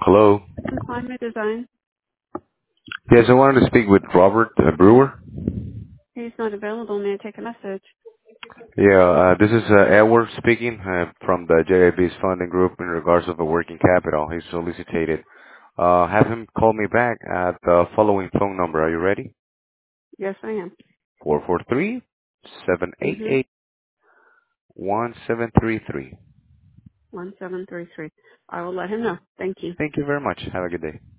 Hello. Climate design. Yes, I wanted to speak with Robert Brewer. He's not available. May I take a message? Yeah, this is Edward speaking from the JIB's funding group in regards of the working capital. He solicited. Have him call me back at the following phone number. Are you ready? Yes, I am. 443 Mm-hmm. 788 1733. 1733. I will let him know. Thank you. Thank you very much. Have a good day.